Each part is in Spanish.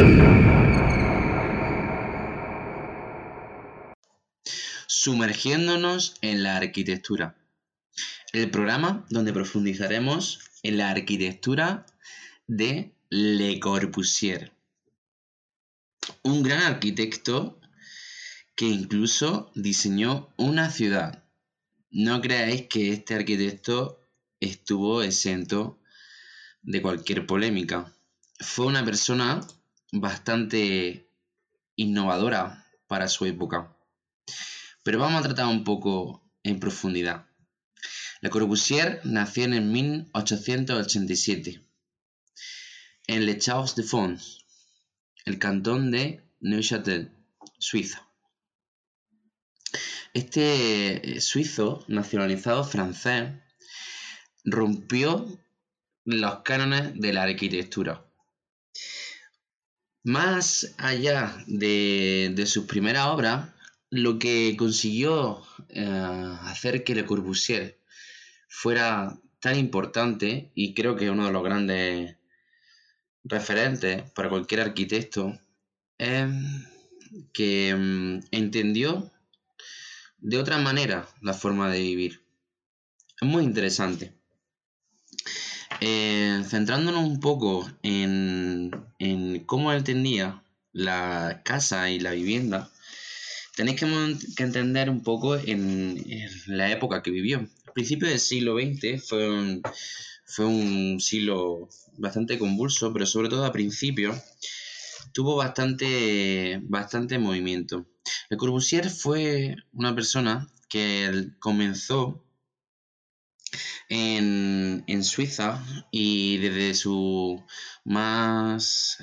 Sumergiéndonos en la arquitectura. El programa donde profundizaremos en la arquitectura de Le Corbusier, un gran arquitecto que incluso diseñó una ciudad. No creáis que este arquitecto estuvo exento de cualquier polémica. Fue una persona bastante innovadora para su época. Pero vamos a tratar un poco en profundidad. Le Corbusier nació en el 1887 en Les Chaux-de-Fonds, el cantón de Neuchâtel, Suiza. Este suizo, nacionalizado francés, rompió los cánones de la arquitectura. Más allá de sus primeras obras, lo que consiguió hacer que Le Corbusier fuera tan importante, y creo que uno de los grandes referentes para cualquier arquitecto, es que entendió de otra manera la forma de vivir. Es muy interesante. Centrándonos un poco en cómo él entendía la casa y la vivienda, tenéis que entender un poco en la época que vivió. Al principio del siglo XX fue un siglo bastante convulso, pero sobre todo a principios tuvo bastante movimiento. Le Corbusier fue una persona que comenzó en Suiza, y desde su más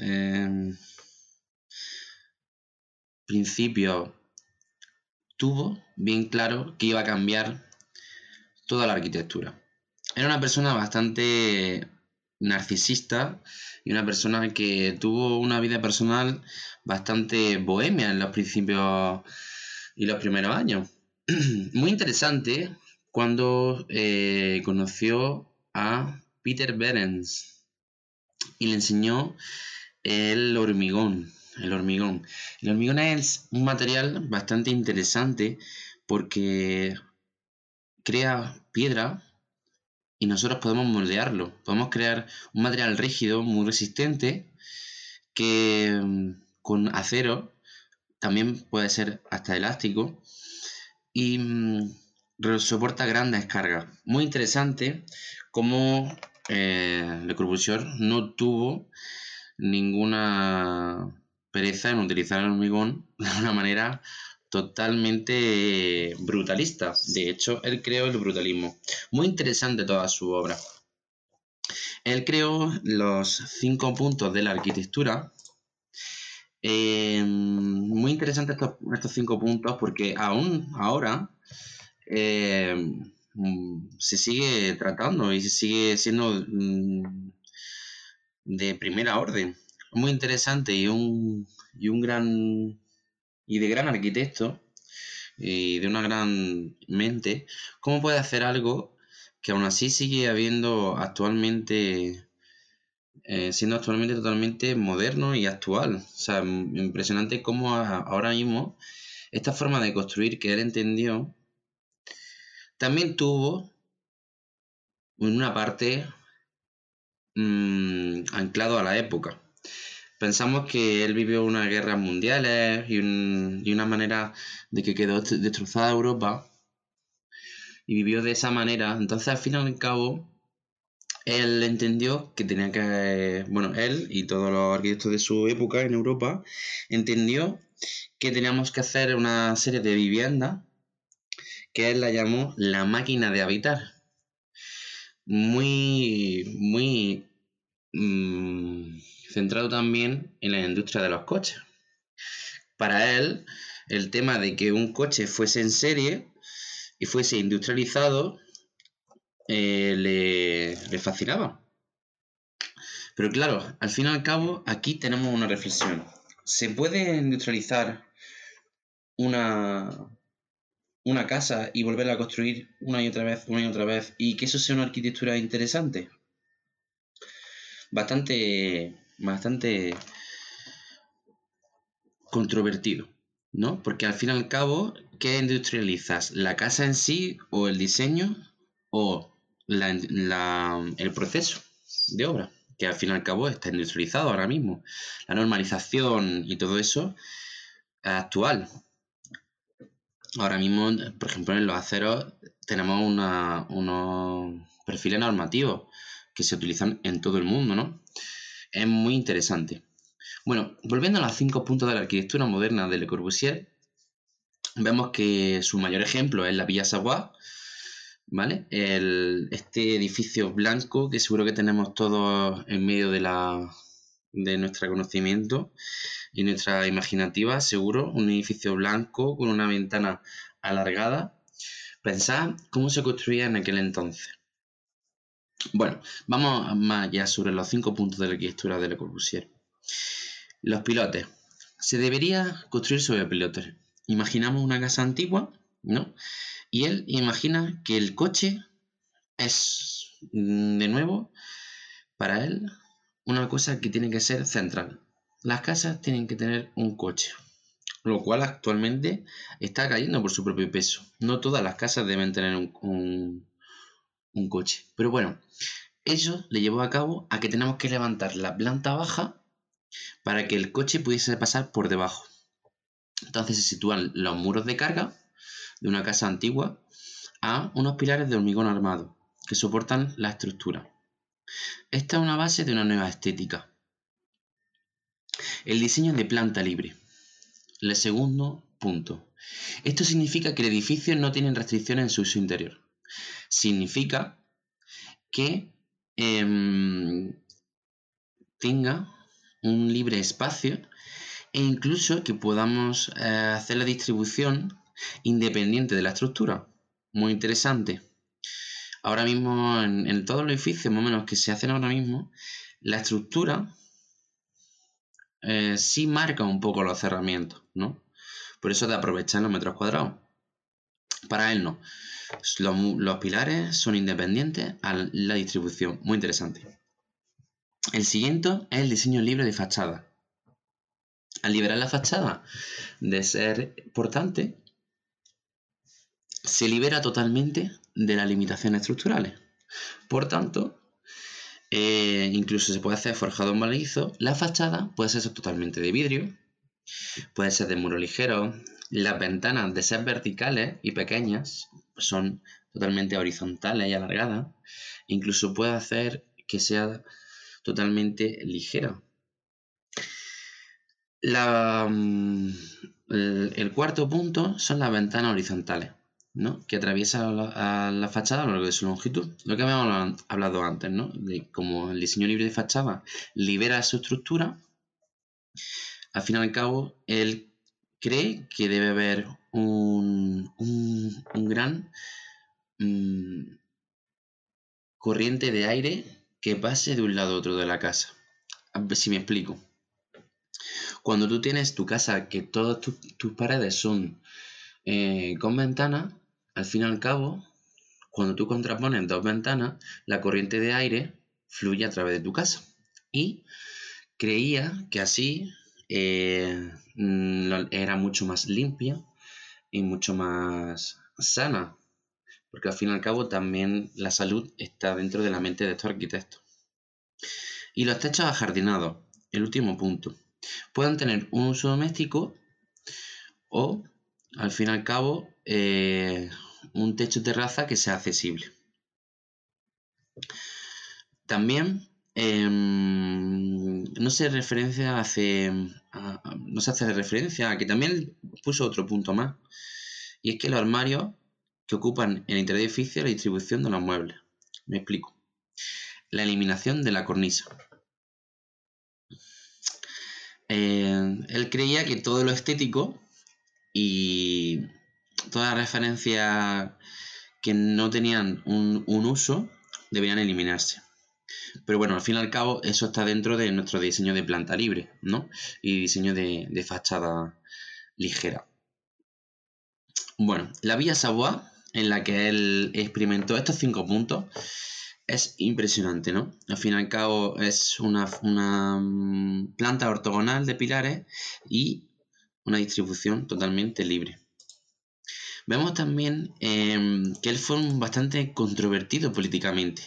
principio tuvo bien claro que iba a cambiar toda la arquitectura. Era una persona bastante narcisista y una persona que tuvo una vida personal bastante bohemia en los principios y los primeros años. Muy interesante cuando conoció a Peter Behrens y le enseñó el hormigón. El hormigón es un material bastante interesante porque crea piedra y nosotros podemos moldearlo. Podemos crear un material rígido, muy resistente, que con acero también puede ser hasta elástico y soporta grandes cargas. Muy interesante cómo Le Corbusier no tuvo ninguna pereza en utilizar el hormigón de una manera totalmente brutalista. De hecho, él creó el brutalismo. Muy interesante toda su obra. Él creó los 5 puntos de la arquitectura. Muy interesantes estos 5 puntos porque aún ahora se sigue tratando y se sigue siendo de primera orden. Muy interesante y de gran arquitecto y de una gran mente, ¿cómo puede hacer algo que aún así sigue habiendo actualmente, siendo actualmente totalmente moderno y actual? O sea, impresionante cómo ahora mismo esta forma de construir que él entendió también tuvo en una parte anclado a la época. Pensamos que él vivió unas guerras mundiales y una manera de que quedó destrozada Europa y vivió de esa manera. Entonces, al fin y al cabo, él entendió que tenía que... Bueno, él y todos los arquitectos de su época en Europa entendió que teníamos que hacer una serie de viviendas que él la llamó la máquina de habitar. Muy centrado también en la industria de los coches. Para él, el tema de que un coche fuese en serie y fuese industrializado le fascinaba. Pero claro, al fin y al cabo, aquí tenemos una reflexión. ¿Se puede industrializar una casa y volverla a construir una y otra vez, y que eso sea una arquitectura interesante? Bastante controvertido, ¿no? Porque al fin y al cabo, ¿qué industrializas? ¿La casa en sí o el diseño o el proceso de obra? Que al fin y al cabo está industrializado ahora mismo. La normalización y todo eso es actual. Ahora mismo, por ejemplo, en los aceros tenemos unos perfiles normativos que se utilizan en todo el mundo, ¿no? Es muy interesante. Bueno, volviendo a los 5 puntos de la arquitectura moderna de Le Corbusier, vemos que su mayor ejemplo es la Villa Savoie, ¿vale? Este edificio blanco que seguro que tenemos todos en medio de nuestro conocimiento y nuestra imaginativa, seguro, un edificio blanco con una ventana alargada. Pensad cómo se construía en aquel entonces. Bueno, vamos más ya sobre los 5 puntos de la arquitectura de Le Corbusier. Los pilotes. Se debería construir sobre pilotes. Imaginamos una casa antigua, ¿no? Y él imagina que el coche es, de nuevo, para él, una cosa que tiene que ser central. Las casas tienen que tener un coche, lo cual actualmente está cayendo por su propio peso. No todas las casas deben tener un coche. Pero bueno, eso le llevó a cabo a que tenemos que levantar la planta baja para que el coche pudiese pasar por debajo. Entonces se sitúan los muros de carga de una casa antigua a unos pilares de hormigón armado que soportan la estructura. Esta es una base de una nueva estética. El diseño de planta libre. El segundo punto. Esto significa que el edificio no tiene restricciones en su uso interior. Significa que tenga un libre espacio e incluso que podamos hacer la distribución independiente de la estructura. Muy interesante. Ahora mismo en todos los edificios, más o menos que se hacen ahora mismo, la estructura sí marca un poco los cerramientos, ¿no? Por eso de aprovechar los metros cuadrados. Para él no. Los pilares son independientes a la distribución. Muy interesante. El siguiente es el diseño libre de fachada. Al liberar la fachada de ser portante, se libera totalmente de las limitaciones estructurales. Por tanto, incluso se puede hacer forjado en macizo. La fachada puede ser totalmente de vidrio, puede ser de muro ligero. Las ventanas, de ser verticales y pequeñas, son totalmente horizontales y alargadas. Incluso puede hacer que sea totalmente ligera. El cuarto punto son las ventanas horizontales, ¿no? Que atraviesan la fachada a lo largo de su longitud. Lo que habíamos hablado antes, ¿no? De cómo el diseño libre de fachada libera su estructura. Al fin y al cabo, él cree que debe haber un gran corriente de aire que pase de un lado a otro de la casa. A ver si me explico. Cuando tú tienes tu casa que todas tus paredes son con ventanas, al fin y al cabo, cuando tú contrapones dos ventanas, la corriente de aire fluye a través de tu casa. Y creía que así era mucho más limpia y mucho más sana, porque al fin y al cabo también la salud está dentro de la mente de estos arquitectos. Y los techos ajardinados, el último punto, pueden tener un uso doméstico o, al fin y al cabo, un techo terraza que sea accesible. También no se hace referencia a que también puso otro punto más, y es que los armarios que ocupan el interior del edificio la distribución de los muebles. Me explico. La eliminación de la cornisa. Él creía que todo lo estético y todas las referencias que no tenían un uso deberían eliminarse. Pero bueno, al fin y al cabo, eso está dentro de nuestro diseño de planta libre, ¿no? Y diseño de fachada ligera. Bueno, la Villa Savoie, en la que él experimentó estos 5 puntos, es impresionante, ¿no? Al fin y al cabo, es una planta ortogonal de pilares y una distribución totalmente libre. Vemos también que él fue bastante controvertido políticamente.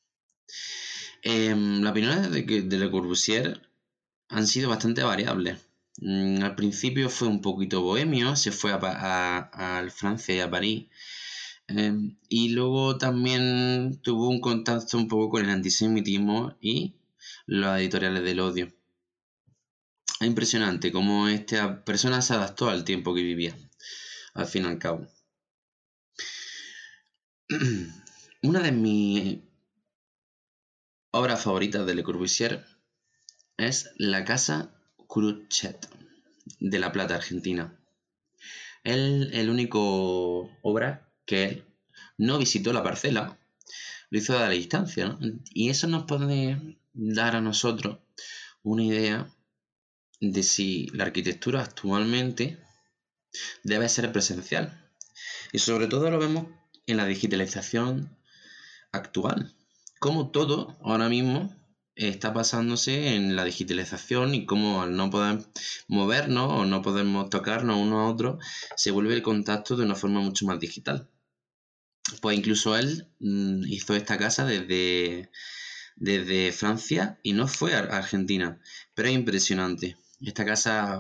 Las opiniones de Le Corbusier han sido bastante variables. Al principio fue un poquito bohemio, se fue a Francia y a París. Y luego también tuvo un contacto un poco con el antisemitismo y los editoriales del odio. Es impresionante cómo esta persona se adaptó al tiempo que vivía, al fin y al cabo. Una de mis obras favoritas de Le Corbusier es La Casa Cruchet de La Plata, Argentina. El único obra que él no visitó la parcela, lo hizo a la distancia, ¿no? Y eso nos puede dar a nosotros una idea de si la arquitectura actualmente debe ser presencial. Y sobre todo lo vemos en la digitalización actual. Como todo ahora mismo está pasándose en la digitalización y cómo al no poder movernos o no podemos tocarnos unos a otros, se vuelve el contacto de una forma mucho más digital. Pues incluso él hizo esta casa desde Francia y no fue a Argentina, pero es impresionante. Esta casa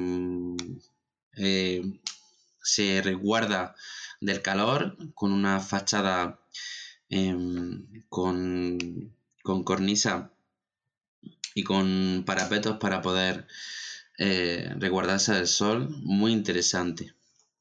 se resguarda del calor con una fachada con cornisa y con parapetos para poder resguardarse del sol. Muy interesante.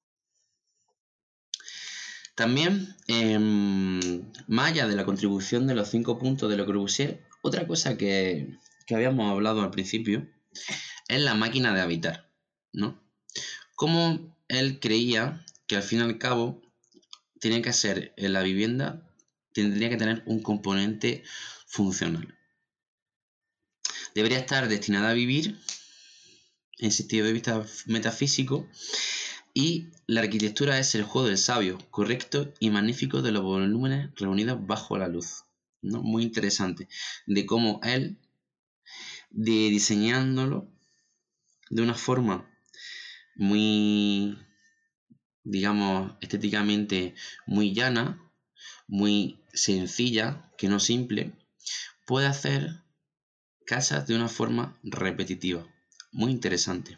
También, más allá de la contribución de los 5 puntos de Le Corbusier, otra cosa que habíamos hablado al principio es la máquina de habitar, ¿no? Cómo él creía que al fin y al cabo tenía que ser en la vivienda, tendría que tener un componente funcional. Debería estar destinada a vivir en sentido de vista metafísico, y la arquitectura es el juego del sabio, correcto y magnífico de los volúmenes reunidos bajo la luz, ¿no? Muy interesante, de cómo él, diseñándolo de una forma muy, digamos, estéticamente muy llana, muy sencilla, que no simple, puede hacer casas de una forma repetitiva. Muy interesante.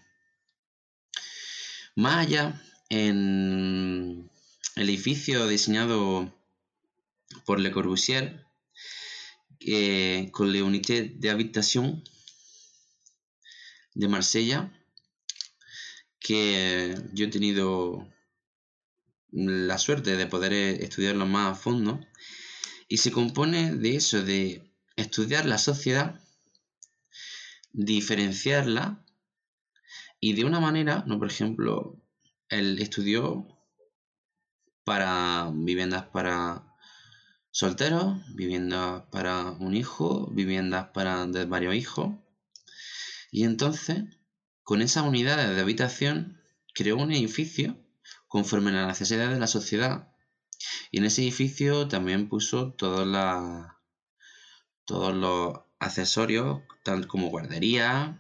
Más allá, en el edificio diseñado por Le Corbusier, con la Unité d'Habitation de Marsella, que yo he tenido la suerte de poder estudiarlo más a fondo, y se compone de eso, de estudiar la sociedad, diferenciarla, y de una manera, ¿no? Por ejemplo, él estudió para viviendas para solteros, viviendas para un hijo, viviendas para de varios hijos. Y entonces, con esas unidades de habitación, creó un edificio conforme a las necesidades de la sociedad. Y en ese edificio también puso todos los accesorios, tal como guardería,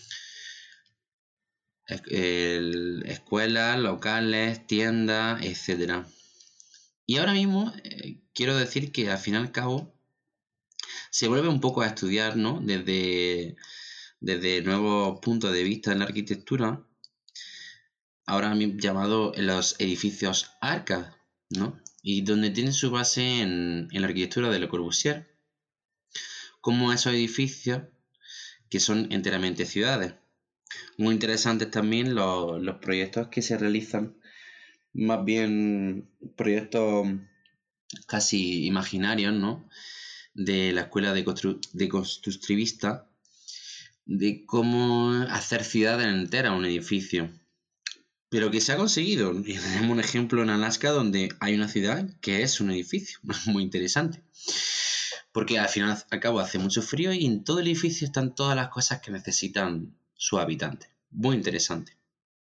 escuelas, locales, tiendas, etc. Y ahora mismo quiero decir que al fin y al cabo se vuelve un poco a estudiar, ¿no? Desde nuevos puntos de vista en la arquitectura, ahora llamado los edificios arcas, ¿no? Y donde tienen su base en la arquitectura de Le Corbusier, como esos edificios que son enteramente ciudades. Muy interesantes también los proyectos que se realizan, más bien proyectos casi imaginarios, ¿no? De la escuela de constructivista, de cómo hacer ciudades enteras un edificio. Pero que se ha conseguido. Y tenemos un ejemplo en Alaska donde hay una ciudad que es un edificio. Muy interesante. Porque al final al cabo hace mucho frío y en todo el edificio están todas las cosas que necesitan sus habitantes. Muy interesante.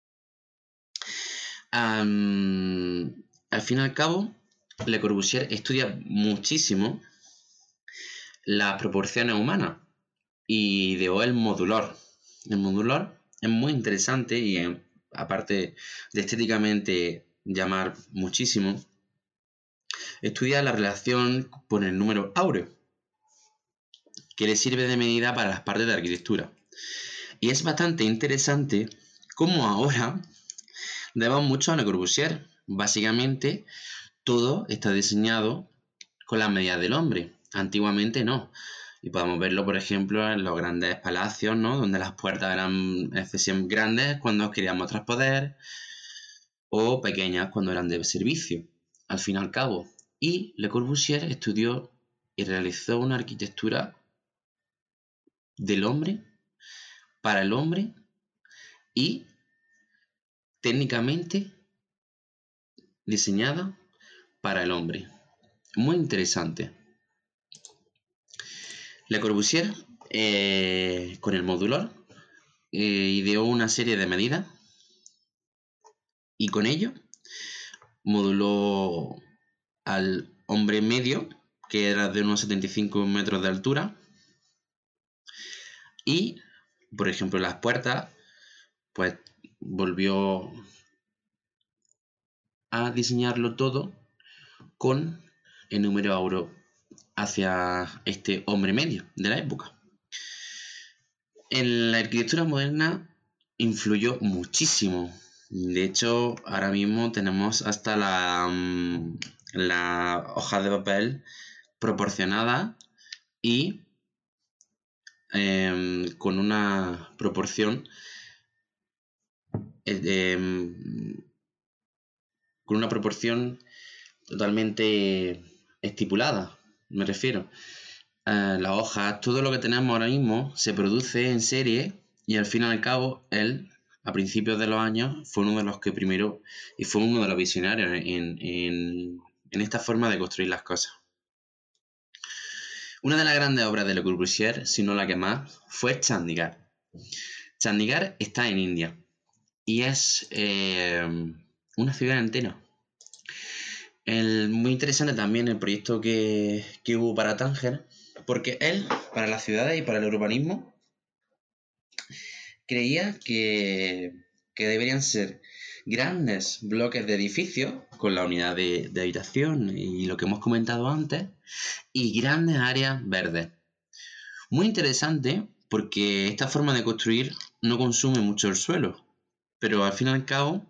Al fin y al cabo, Le Corbusier estudia muchísimo las proporciones humanas y ideó el modular. El modular es muy interesante y aparte de estéticamente llamar muchísimo, estudia la relación con el número áureo, que le sirve de medida para las partes de arquitectura. Y es bastante interesante cómo ahora debemos mucho a Le Corbusier. Básicamente, todo está diseñado con las medidas del hombre. Antiguamente no. Y podemos verlo, por ejemplo, en los grandes palacios, ¿no? Donde las puertas eran excesivamente grandes cuando querían mostrar poder, o pequeñas cuando eran de servicio, al fin y al cabo. Y Le Corbusier estudió y realizó una arquitectura del hombre, para el hombre, y técnicamente diseñada para el hombre. Muy interesante. Le Corbusier, con el modular, ideó una serie de medidas y con ello moduló al hombre medio, que era de unos 75 metros de altura, y, por ejemplo, las puertas, pues volvió a diseñarlo todo con el número áureo hacia este hombre medio de la época. En la arquitectura moderna influyó muchísimo. De hecho, ahora mismo tenemos hasta la hoja de papel proporcionada y con una proporción totalmente estipulada, me refiero. Las hojas, todo lo que tenemos ahora mismo se produce en serie y al fin y al cabo él, a principios de los años, fue uno de los que primero y fue uno de los visionarios en esta forma de construir las cosas. Una de las grandes obras de Le Corbusier, si no la que más, fue Chandigarh. Chandigarh está en India y es una ciudad entera. Muy interesante también el proyecto que hubo para Tánger, porque él, para las ciudades y para el urbanismo, creía que deberían ser grandes bloques de edificios con la unidad de habitación y lo que hemos comentado antes, y grandes áreas verdes. Muy interesante porque esta forma de construir no consume mucho el suelo, pero al fin y al cabo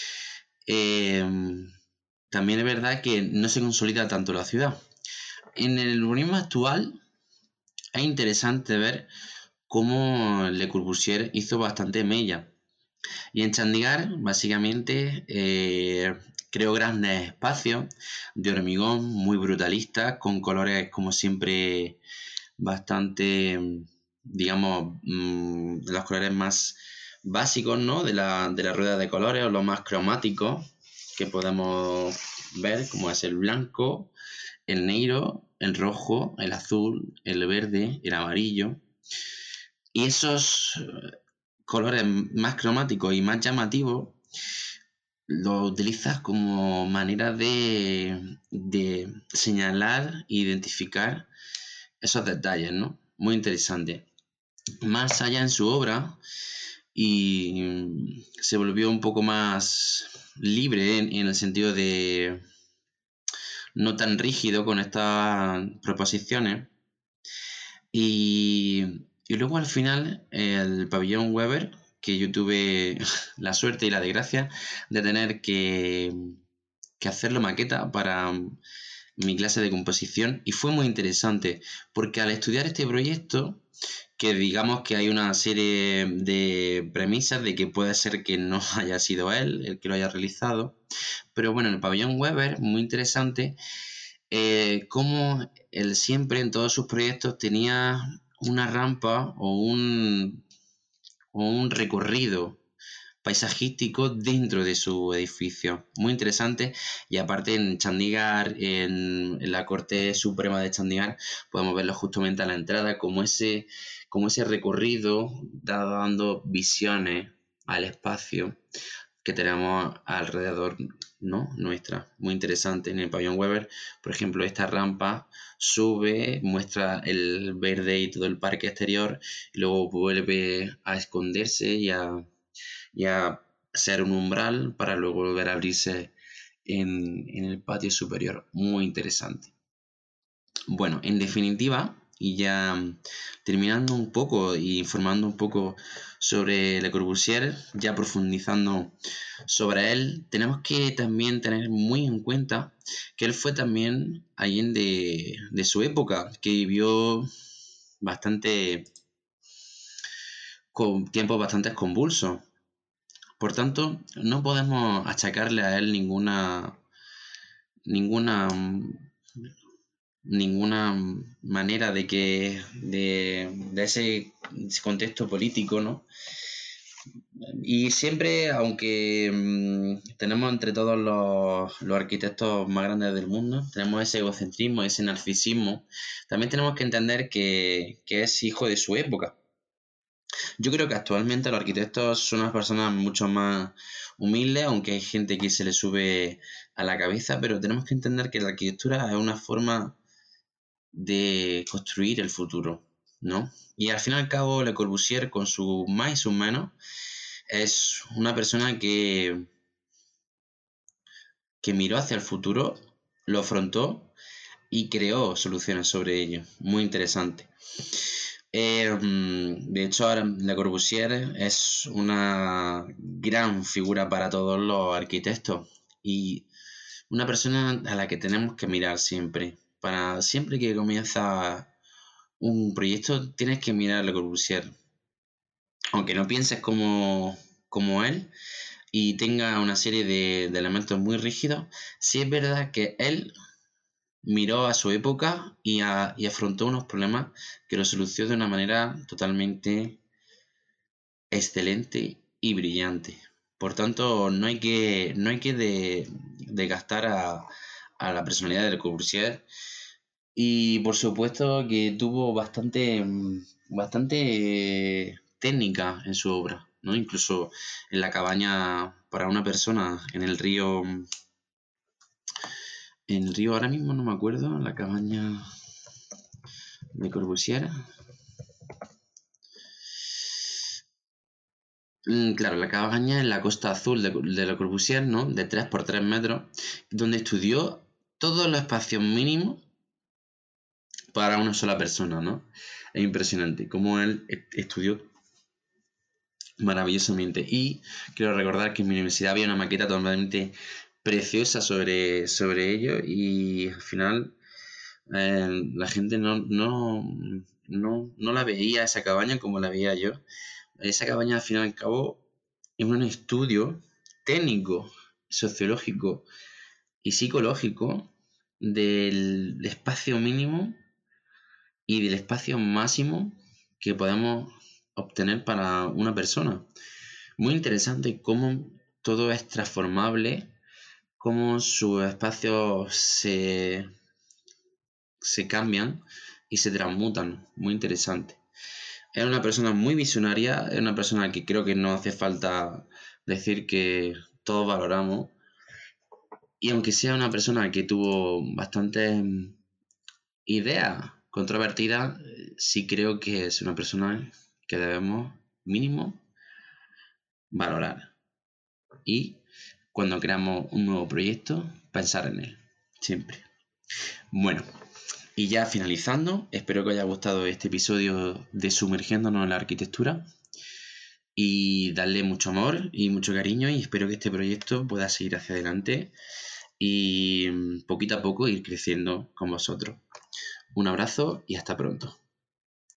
también es verdad que no se consolida tanto la ciudad. En el urbanismo actual es interesante ver cómo Le Corbusier hizo bastante mella. Y en Chandigarh, básicamente, creó grandes espacios de hormigón muy brutalistas, con colores, como siempre, bastante, digamos, los colores más básicos, ¿no? de la rueda de colores, o los más cromáticos que podemos ver, como es el blanco, el negro, el rojo, el azul, el verde, el amarillo. Y esos colores más cromáticos y más llamativos los utilizas como manera de señalar e identificar esos detalles, ¿no? Muy interesante. Más allá en su obra, y se volvió un poco más libre en el sentido de no tan rígido con estas proposiciones. Y luego al final el pabellón Weber, que yo tuve la suerte y la desgracia de tener que hacerlo maqueta para mi clase de composición, y fue muy interesante porque al estudiar este proyecto, que digamos que hay una serie de premisas de que puede ser que no haya sido él el que lo haya realizado, pero bueno, en el pabellón Weber, muy interesante cómo él siempre en todos sus proyectos tenía una rampa o un recorrido paisajístico dentro de su edificio. Muy interesante. Y aparte en Chandigarh, en la Corte Suprema de Chandigarh, podemos verlo justamente a la entrada, como ese recorrido dando visiones al espacio que tenemos alrededor, ¿no? Nuestra. Muy interesante. En el pabellón Weber, por ejemplo, esta rampa sube, muestra el verde y todo el parque exterior, y luego vuelve a esconderse y a ser un umbral para luego volver a abrirse en el patio superior. Muy interesante. Bueno, en definitiva, y ya terminando un poco y informando un poco sobre Le Corbusier, ya profundizando sobre él, tenemos que también tener muy en cuenta que él fue también alguien de su época, que vivió bastante con tiempos bastante convulsos. Por tanto, no podemos achacarle a él ninguna ninguna manera de que de ese contexto político, ¿no? Y siempre, aunque tenemos entre todos los arquitectos más grandes del mundo, tenemos ese egocentrismo, ese narcisismo, también tenemos que entender que es hijo de su época. Yo creo que actualmente los arquitectos son unas personas mucho más humildes, aunque hay gente que se le sube a la cabeza, pero tenemos que entender que la arquitectura es una forma de construir el futuro, ¿no? Y al fin y al cabo, Le Corbusier, con sus más y sus menos, es una persona que miró hacia el futuro, lo afrontó y creó soluciones sobre ello. Muy interesante. De hecho, ahora Le Corbusier es una gran figura para todos los arquitectos y una persona a la que tenemos que mirar siempre. Para siempre que comienza un proyecto, tienes que mirar a Le Corbusier. Aunque no pienses como él y tenga una serie de elementos muy rígidos, sí es verdad que él miró a su época y afrontó unos problemas que los solucionó de una manera totalmente excelente y brillante. Por tanto, no hay que desgastar a la personalidad de Le Corbusier. Y por supuesto que tuvo bastante técnica en su obra, ¿no? Incluso en la cabaña para una persona en el río ahora mismo no me acuerdo, la cabaña de Corbusier. Claro, la cabaña en la Costa Azul de Le Corbusier, ¿no? De 3 por 3 metros, donde estudió todos los espacios mínimos para una sola persona, ¿no? Es impresionante cómo él estudió maravillosamente. Y quiero recordar que en mi universidad había una maqueta totalmente preciosa sobre ello y al final la gente no la veía esa cabaña como la veía yo. Esa cabaña al fin y al cabo es un estudio técnico, sociológico y psicológico del espacio mínimo y del espacio máximo que podemos obtener para una persona. Muy interesante cómo todo es transformable, cómo sus espacios se cambian y se transmutan. Muy interesante. Es una persona muy visionaria, es una persona que creo que no hace falta decir que todos valoramos. Y aunque sea una persona que tuvo bastantes ideas controvertidas, sí creo que es una persona que debemos mínimo valorar. Y cuando creamos un nuevo proyecto, pensar en él, siempre. Bueno, y ya finalizando, espero que os haya gustado este episodio de Sumergiéndonos en la arquitectura y darle mucho amor y mucho cariño y espero que este proyecto pueda seguir hacia adelante y poquito a poco ir creciendo con vosotros. Un abrazo y hasta pronto.